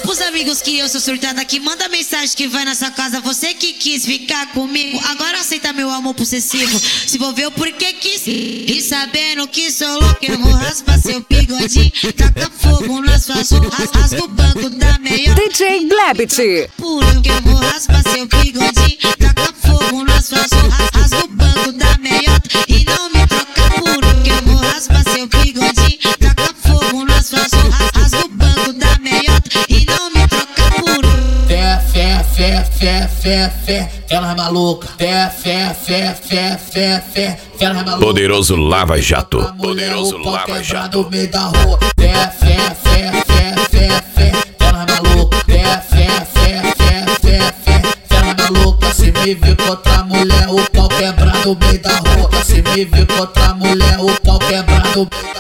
pros amigos que eu sou surtada, que manda mensagem que vai na sua casa. Você que quis ficar comigo, agora aceita meu amor possessivo. Se envolveu porque quis, e sabendo que sou louco, eu vou raspar seu bigodinho, taca fogo nas suas roupas, rasga o banco da meiota. DJ Glebit. Puro que eu vou raspar seu bigodinho, taca fogo nas suas roupas, rasga o banco da meiota. E não me troca puro que eu vou raspar seu bigodinho, taca fogo nas suas roupas, rasga o banco da meiota. E não me troca puro. Fé, ela é maluca. Fé, ela é maluca. Poderoso Lava Jato. Poderoso Lava Jato. No meio da rua. Fé, ela é maluca. Fé, ela é maluca. Se me vir contra a mulher, o pau quebra no meio da rua. Se me vir contra a mulher, o pau quebra no meio da rua.